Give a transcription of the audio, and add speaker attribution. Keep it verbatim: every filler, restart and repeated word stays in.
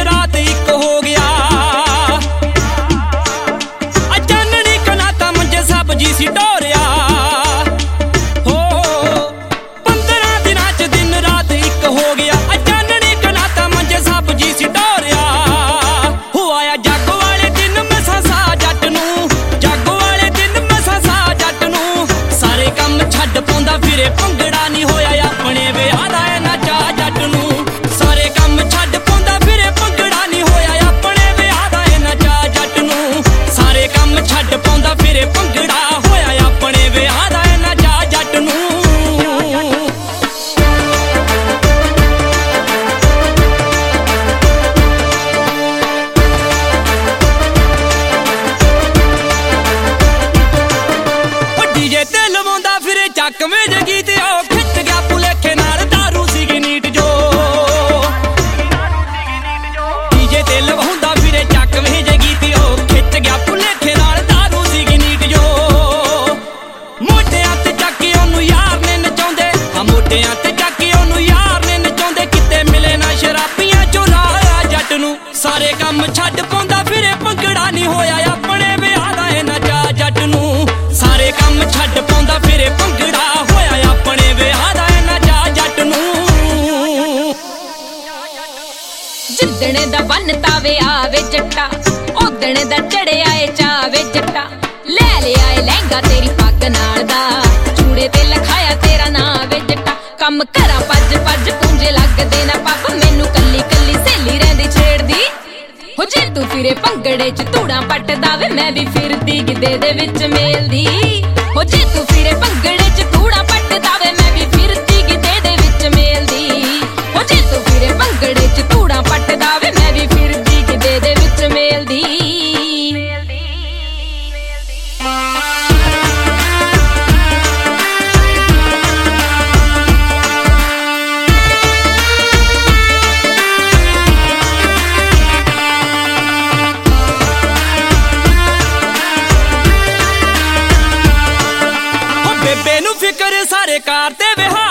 Speaker 1: रात एक हो गया। चाननी कनाता मंजे सब जी सी डोरिया हो पंद्रह दिना च दिन रात एक हो गया। चाननी कनाता मंजे सब जी सी डोरिया हो आया जग वाले दिन मसा सा जट नू, जग वाले दिन मसा सा जट नू सारे कम छड्ड पाउंदा फिरे भंगड़ा नहीं होया अपने विआह दा ना चा जट नू। सारे कम छड्ड पाउंदा फिरे भंगड़ा नहीं होया अपने विआह दा ना चा जट नू। सारे कम छड्ड पाउंदा फिरे भंगड़ा होया अपने विआह दा ना चा जट नू। डीजे ते लवाउंदा फिरे चक में गीत ओ खिच गया भुलेखे नाल दारू सीगी नीट जो। डीजे ते लवाउंदा फिरे चक में गीत ओ खिच गया भुलेखे नाल दारू सीगी नीट जो। मोटियां ते चक्की ओनू यार ने नचाउंदे, आ मोटियां ते चक्की ओनू यार ने नचाउंदे किते मिले ना शराबियां चो लाया जट नू। सारे कम छड्ड पाउंदा फिरे भंगड़ा नहीं होया अपने विआह दा ना चा जट नू। सारे कम छड्ड पाउंदा फिरे भंगड़ा होया अपने विआह दा ना चा जट नू।
Speaker 2: जिद्दणे दा बनता वे आवे जट्टा, ओदणे दा चढ़िया ए चावे जट्टा। ले लिया ए लहंगा तेरी पग नाल दा, चूड़े ते लखाया तेरा नां वे जट्टा। कम करा पज पज पूंजे लगदे ना पब, मैनू कल्ली कल्ली सहेली रहिंदी छेड़दी हो। जे तू फिरे भंगड़े च धूड़ा पटदा वे मैं भी फिरदी गिद्धे दे विच मेलदी हो। जे तू फिरे भंगड़े च धूड़ा पटदा वे मैं भी फिरदी गिद्धे दे विच मेलदी हो। जे तू फिरे भंगड़े च धूड़ा पटदा वे मैं भी फिरदी गिद्धे दे विच मेलदी।
Speaker 1: बेबे नू फिकर सारे कार ते विहार